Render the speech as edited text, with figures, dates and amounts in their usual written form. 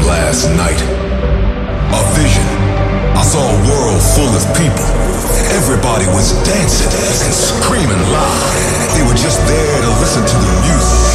last night. A vision. I saw a world full of people. Everybody was dancing and screaming loud. They were just there to listen to the music.